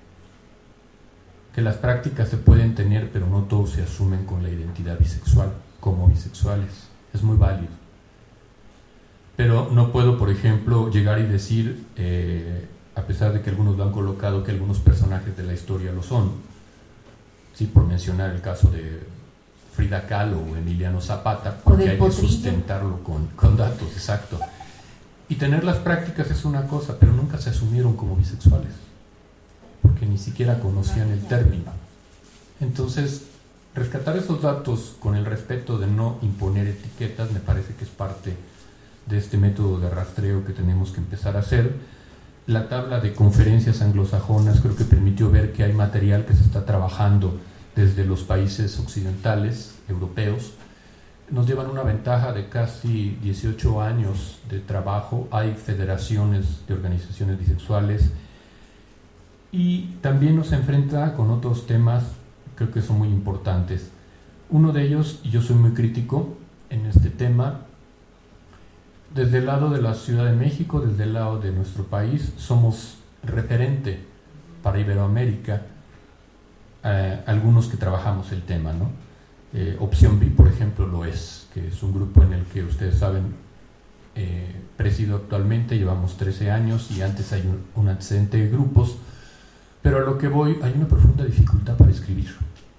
que las prácticas se pueden tener, pero no todos se asumen con la identidad bisexual como bisexuales, es muy válido. pero no puedo, por ejemplo, llegar y decir, a pesar de que algunos lo han colocado, que algunos personajes de la historia lo son. Sí, por mencionar el caso de Frida Kahlo o Emiliano Zapata, porque hay que sustentarlo con datos, exacto. Y tener las prácticas es una cosa, pero nunca se asumieron como bisexuales, porque ni siquiera conocían el término. Entonces, rescatar esos datos con el respeto de no imponer etiquetas me parece que es parte de este método de rastreo que tenemos que empezar a hacer. La tabla de conferencias anglosajonas creo que permitió ver que hay material que se está trabajando desde los países occidentales, europeos. Nos llevan una ventaja de casi 18 años de trabajo. Hay federaciones de organizaciones bisexuales y también nos enfrenta con otros temas, creo que son muy importantes. Uno de ellos, y yo soy muy crítico en este tema, desde el lado de la Ciudad de México, desde el lado de nuestro país, somos referente para Iberoamérica, algunos que trabajamos el tema, ¿no? Opción B, por ejemplo, lo es, que es un grupo en el que ustedes saben, presido actualmente, llevamos 13 años y antes hay un antecedente de grupos, pero a lo que voy, hay una profunda dificultad para escribir.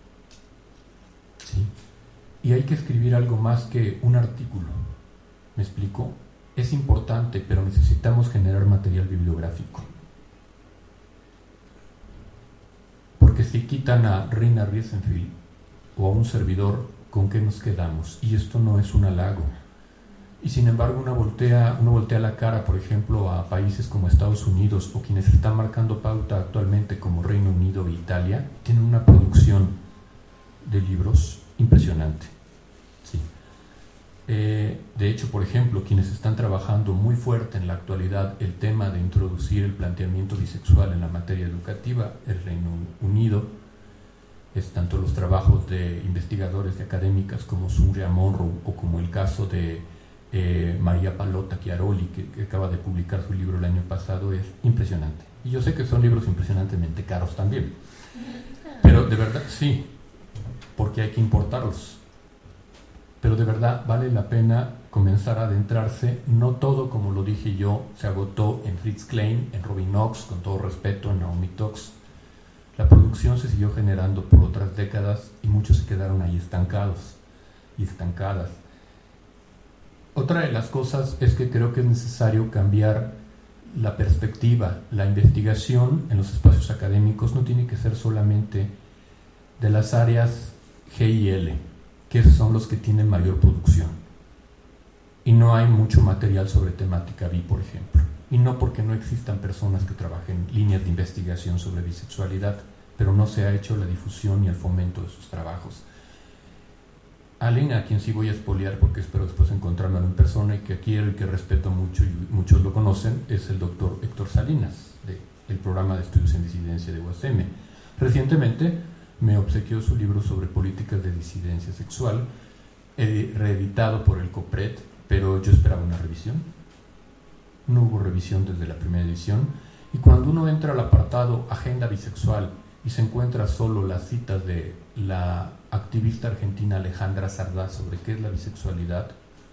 ¿Sí? Y hay que escribir algo más que un artículo. ¿Me explico? Es importante, pero necesitamos generar material bibliográfico. Porque si quitan a Rina Riesenfeld o a un servidor, ¿con qué nos quedamos? Y esto no es un halago. Y sin embargo uno voltea la cara, por ejemplo, a países como Estados Unidos o quienes están marcando pauta actualmente como Reino Unido e Italia, tienen una producción de libros impresionante. Sí. De hecho, por ejemplo, quienes están trabajando muy fuerte en la actualidad el tema de introducir el planteamiento bisexual en la materia educativa, el Reino Unido, es tanto los trabajos de investigadores y académicas como Surya Monroe o como el caso de María Pallotta Chiaroli, que acaba de publicar su libro el año pasado, es impresionante. Y yo sé que son libros impresionantemente caros también, pero de verdad, sí, porque hay que importarlos. Pero de verdad vale la pena comenzar a adentrarse. No todo, como lo dije yo, se agotó en Fritz Klein, en Robin Knox, con todo respeto, en Naomi Tox. La producción se siguió generando por otras décadas y muchos se quedaron ahí estancados y estancadas. Otra de las cosas es que creo que es necesario cambiar la perspectiva. La investigación en los espacios académicos no tiene que ser solamente de las áreas G y L, que son los que tienen mayor producción. Y no hay mucho material sobre temática bi, por ejemplo. Y no porque no existan personas que trabajen líneas de investigación sobre bisexualidad, pero no se ha hecho la difusión y el fomento de sus trabajos. Alguien a quien sí voy a espolear, porque espero después encontrármelo en persona y que quiero y que respeto mucho y muchos lo conocen, es el doctor Héctor Salinas, del programa de estudios en disidencia de UASM. Recientemente me obsequió su libro sobre políticas de disidencia sexual, reeditado por el COPRED, pero yo esperaba una revisión. No hubo revisión desde la primera edición, y cuando uno entra al apartado Agenda Bisexual y se encuentra solo las citas de la activista argentina Alejandra Sardá sobre qué es la bisexualidad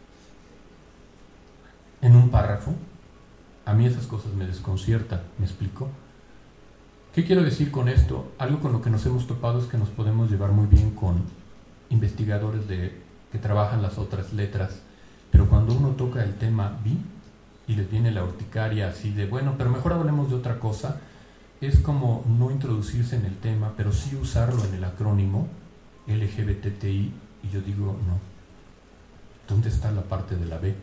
en un párrafo, a mí esas cosas me desconciertan. ¿Me explico? ¿Qué quiero decir con esto? Algo con lo que nos hemos topado es que nos podemos llevar muy bien con investigadores que trabajan las otras letras, pero cuando uno toca el tema bi y les viene la urticaria así de, bueno, pero mejor hablemos de otra cosa, es como no introducirse en el tema, pero sí usarlo en el acrónimo LGBTI, y yo digo, no, ¿dónde está la parte de la B?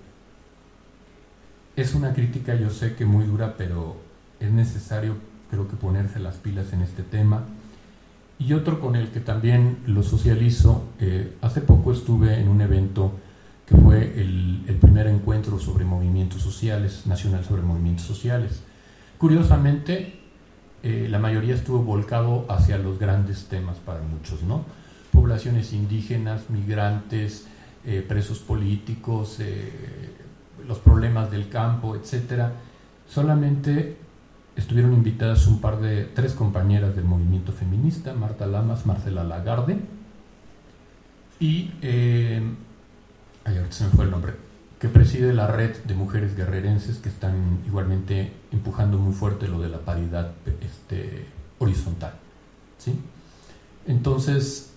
Es una crítica, yo sé que muy dura, pero es necesario, creo que ponerse las pilas en este tema. Y otro con el que también lo socializo, hace poco estuve en un evento que fue el primer encuentro sobre movimientos sociales, nacional sobre movimientos sociales. Curiosamente, la mayoría estuvo volcado hacia los grandes temas para muchos, ¿no? Poblaciones indígenas, migrantes, presos políticos, los problemas del campo, etcétera. Solamente estuvieron invitadas tres compañeras del movimiento feminista, Marta Lamas, Marcela Lagarde y ahorita se me fue el nombre, que preside la red de mujeres guerrerenses que están igualmente empujando muy fuerte lo de la paridad horizontal, ¿sí? Entonces,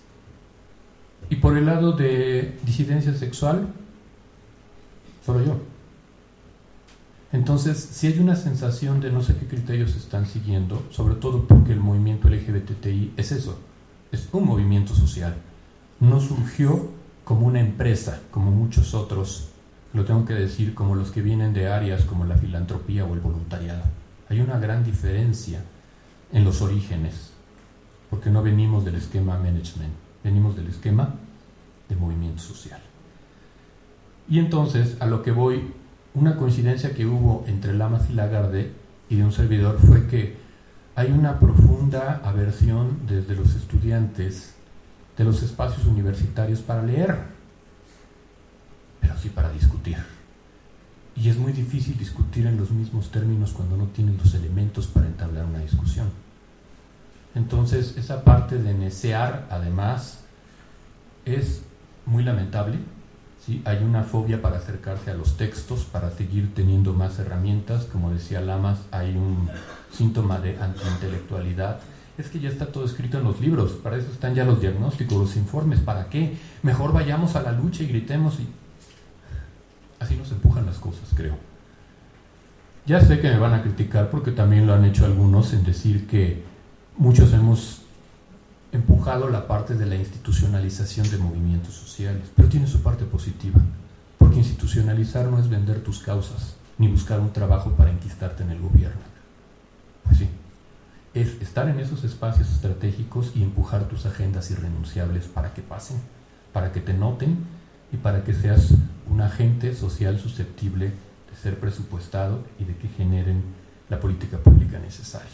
y por el lado de disidencia sexual, solo yo. Entonces, si hay una sensación de no sé qué criterios están siguiendo, sobre todo porque el movimiento LGBTI es eso, es un movimiento social. No surgió como una empresa, como muchos otros, lo tengo que decir, como los que vienen de áreas como la filantropía o el voluntariado. Hay una gran diferencia en los orígenes, porque no venimos del esquema management, venimos del esquema de movimiento social. Y entonces, a lo que voy, una coincidencia que hubo entre Lamas y Lagarde y de un servidor fue que hay una profunda aversión desde los estudiantes de los espacios universitarios para leer, pero sí para discutir. Y es muy difícil discutir en los mismos términos cuando no tienes los elementos para entablar una discusión. Entonces, esa parte de necear, además, es muy lamentable, ¿sí? Hay una fobia para acercarse a los textos, para seguir teniendo más herramientas. Como decía Lamas, hay un síntoma de antiintelectualidad. Es que ya está todo escrito en los libros, para eso están ya los diagnósticos, los informes. ¿Para qué? Mejor vayamos a la lucha y gritemos. Y así nos empujan las cosas, creo. Ya sé que me van a criticar porque también lo han hecho algunos en decir que muchos hemos empujado la parte de la institucionalización de movimientos sociales, pero tiene su parte positiva, porque institucionalizar no es vender tus causas, ni buscar un trabajo para enquistarte en el gobierno. Pues sí, es estar en esos espacios estratégicos y empujar tus agendas irrenunciables para que pasen, para que te noten y para que seas un agente social susceptible de ser presupuestado y de que generen la política pública necesaria.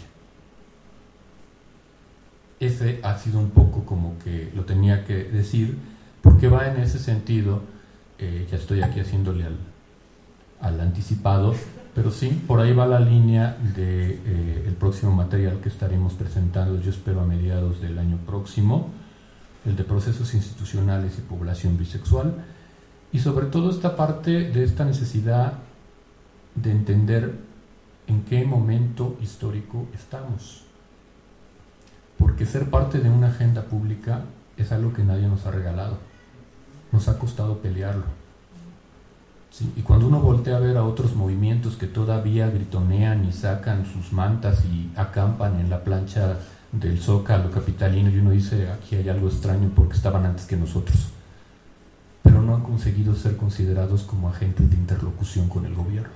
Ese ha sido un poco como que lo tenía que decir, porque va en ese sentido. Ya estoy aquí haciéndole al anticipado, pero sí, por ahí va la línea de el próximo material que estaremos presentando, yo espero a mediados del año próximo, el de procesos institucionales y población bisexual, y sobre todo esta parte de esta necesidad de entender en qué momento histórico estamos. Porque ser parte de una agenda pública es algo que nadie nos ha regalado. Nos ha costado pelearlo. ¿Sí? Y cuando uno voltea a ver a otros movimientos que todavía gritonean y sacan sus mantas y acampan en la plancha del Zócalo capitalino, y uno dice, aquí hay algo extraño porque estaban antes que nosotros. Pero no han conseguido ser considerados como agentes de interlocución con el gobierno.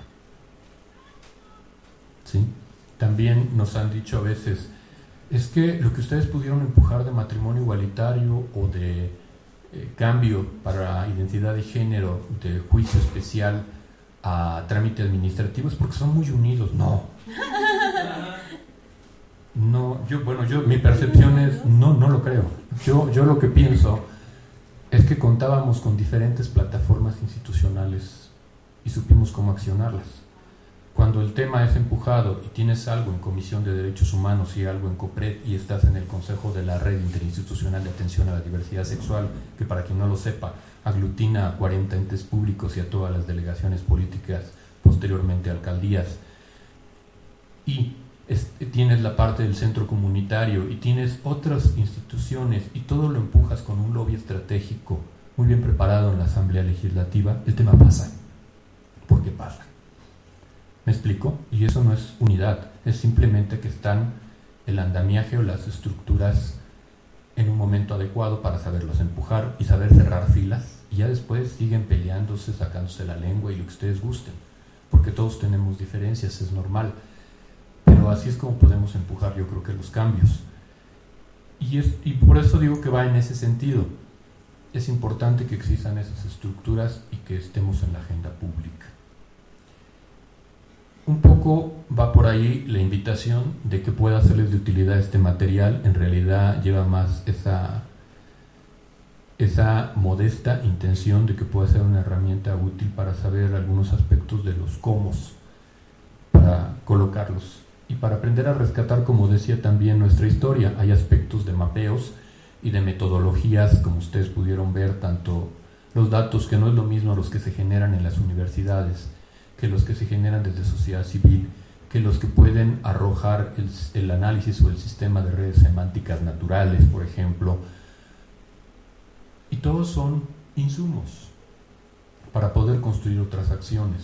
¿Sí? También nos han dicho a veces, es que lo que ustedes pudieron empujar de matrimonio igualitario o de cambio para identidad de género, de juicio especial a trámite administrativo, es porque son muy unidos. No, mi percepción es, no lo creo. Yo lo que pienso es que contábamos con diferentes plataformas institucionales y supimos cómo accionarlas. Cuando el tema es empujado y tienes algo en Comisión de Derechos Humanos y algo en COPRED y estás en el Consejo de la Red Interinstitucional de Atención a la Diversidad Sexual, que para quien no lo sepa, aglutina a 40 entes públicos y a todas las delegaciones políticas, posteriormente alcaldías, y tienes la parte del centro comunitario y tienes otras instituciones y todo lo empujas con un lobby estratégico muy bien preparado en la Asamblea Legislativa, el tema pasa. ¿Por qué pasa? ¿Me explico? Y eso no es unidad, es simplemente que están el andamiaje o las estructuras en un momento adecuado para saberlos empujar y saber cerrar filas, y ya después siguen peleándose, sacándose la lengua y lo que ustedes gusten, porque todos tenemos diferencias, es normal, pero así es como podemos empujar, yo creo que los cambios. Y por eso digo que va en ese sentido. Es importante que existan esas estructuras y que estemos en la agenda pública. Un poco va por ahí la invitación de que pueda serles de utilidad este material. En realidad lleva más esa modesta intención de que pueda ser una herramienta útil para saber algunos aspectos de los cómo, para colocarlos y para aprender a rescatar, como decía también, nuestra historia. Hay aspectos de mapeos y de metodologías, como ustedes pudieron ver, tanto los datos, que no es lo mismo los que se generan en las universidades, que los que se generan desde sociedad civil, que los que pueden arrojar el análisis o el sistema de redes semánticas naturales, por ejemplo. Y todos son insumos para poder construir otras acciones.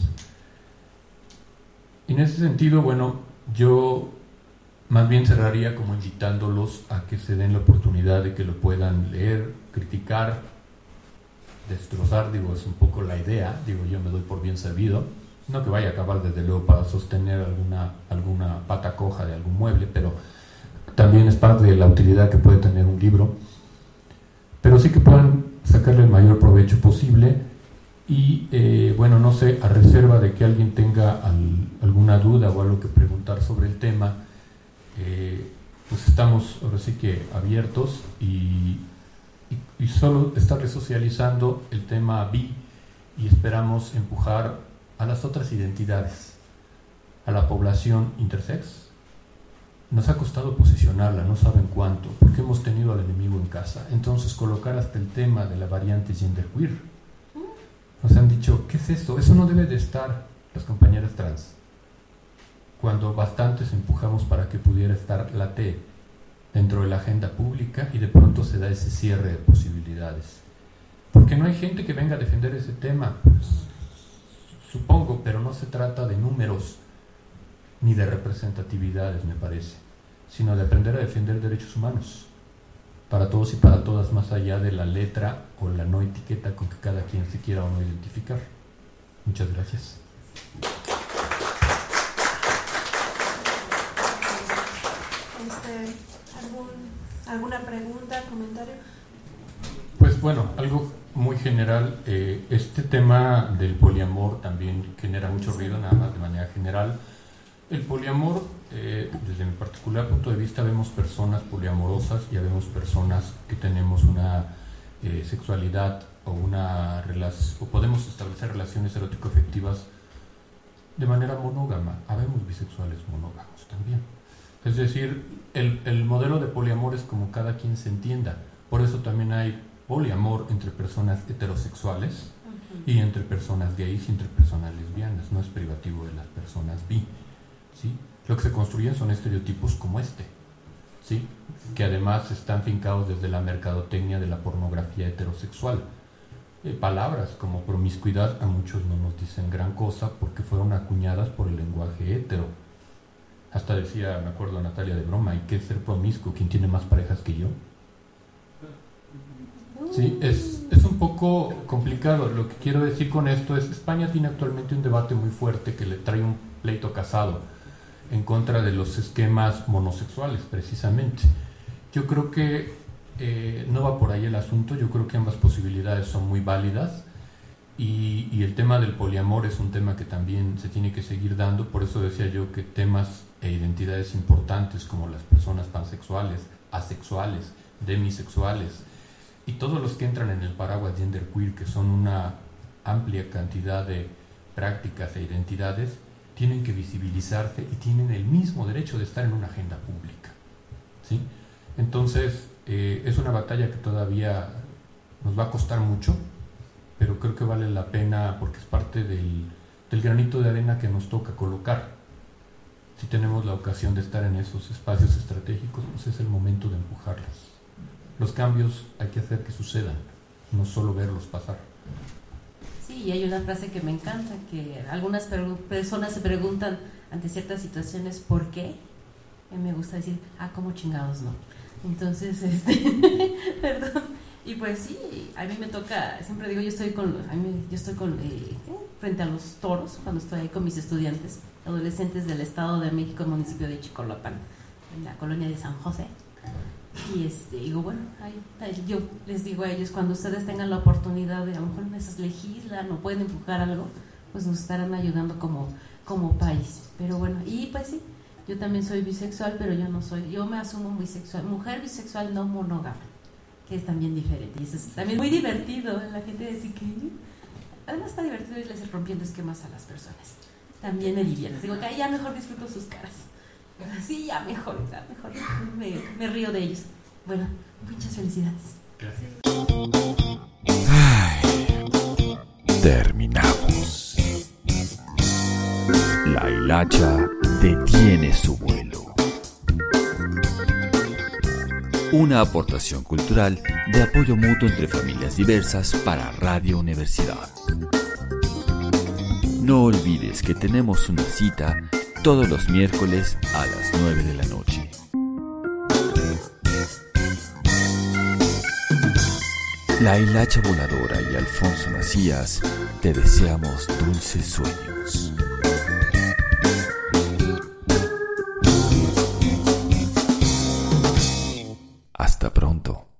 En ese sentido, bueno, yo más bien cerraría como invitándolos a que se den la oportunidad de que lo puedan leer, criticar, destrozar, digo, es un poco la idea, digo, yo me doy por bien servido, no que vaya a acabar desde luego para sostener alguna pata coja de algún mueble, pero también es parte de la utilidad que puede tener un libro, pero sí que puedan sacarle el mayor provecho posible. Y bueno, no sé, a reserva de que alguien tenga alguna duda o algo que preguntar sobre el tema, pues estamos ahora sí que abiertos y solo estarles socializando el tema bi, y esperamos empujar a las otras identidades, a la población intersex. Nos ha costado posicionarla, no saben cuánto, porque hemos tenido al enemigo en casa. Entonces colocar hasta el tema de la variante genderqueer. Nos han dicho, ¿qué es eso? Eso no debe de estar, las compañeras trans. Cuando bastantes empujamos para que pudiera estar la T dentro de la agenda pública, y de pronto se da ese cierre de posibilidades. Porque no hay gente que venga a defender ese tema, pues, supongo, pero no se trata de números ni de representatividades, me parece, sino de aprender a defender derechos humanos para todos y para todas, más allá de la letra o la no etiqueta con que cada quien se quiera o no identificar. Muchas gracias. ¿Alguna pregunta, comentario? Pues bueno, algo muy general. Este tema del poliamor también genera mucho ruido, nada más de manera general. El poliamor, desde mi particular punto de vista, vemos personas poliamorosas y vemos personas que tenemos una sexualidad o o podemos establecer relaciones erótico-afectivas de manera monógama. Habemos bisexuales monógamos también. Es decir, el modelo de poliamor es como cada quien se entienda. Por eso también hay poliamor entre personas heterosexuales y entre personas gays y entre personas lesbianas. No es privativo de las personas bi. ¿Sí? Lo que se construyen son estereotipos como este, ¿sí? Que además están fincados desde la mercadotecnia de la pornografía heterosexual. Palabras como promiscuidad a muchos no nos dicen gran cosa porque fueron acuñadas por el lenguaje hetero. Hasta decía, me acuerdo, Natalia de broma, ¿y qué es ser promiscuo? ¿Quién tiene más parejas que yo? Sí, es un poco complicado. Lo que quiero decir con esto es que España tiene actualmente un debate muy fuerte que le trae un pleito casado en contra de los esquemas monosexuales, precisamente. Yo creo que no va por ahí el asunto. Yo creo que ambas posibilidades son muy válidas, y el tema del poliamor es un tema que también se tiene que seguir dando. Por eso decía yo que temas e identidades importantes como las personas pansexuales, asexuales, demisexuales y todos los que entran en el paraguas genderqueer, que son una amplia cantidad de prácticas e identidades, tienen que visibilizarse y tienen el mismo derecho de estar en una agenda pública, ¿sí? Entonces, es una batalla que todavía nos va a costar mucho, pero creo que vale la pena porque es parte del granito de arena que nos toca colocar. Si tenemos la ocasión de estar en esos espacios estratégicos, pues es el momento de empujarlos. Los cambios hay que hacer que sucedan, no solo verlos pasar. Sí, y hay una frase que me encanta, que algunas personas se preguntan ante ciertas situaciones ¿por qué? Y me gusta decir, ¿cómo chingados no? Entonces, perdón. Y pues sí, a mí me toca, siempre digo, yo estoy frente a los toros cuando estoy ahí con mis estudiantes, adolescentes del Estado de México, municipio de Chicoloapan, en la colonia de San José. Y digo, bueno, yo les digo a ellos, cuando ustedes tengan la oportunidad de, a lo mejor en esas legislan o pueden empujar algo, pues nos estarán ayudando como país. Pero bueno, y pues sí, yo también soy bisexual, pero yo me asumo bisexual, mujer bisexual no monógama, que es también diferente, y eso es también muy divertido, la gente dice que además está divertido irles rompiendo esquemas a las personas, también me divierto, digo que ya mejor disfruto sus caras, sí, ya mejor me río de ellos. Bueno, muchas felicidades. Gracias. Ay, terminamos. La hilacha detiene su vuelo. Una aportación cultural de apoyo mutuo entre familias diversas para Radio Universidad. No olvides que tenemos una cita todos los miércoles a las 9 de la noche. La hilacha voladora y Alfonso Macías te deseamos dulces sueños. Hasta pronto.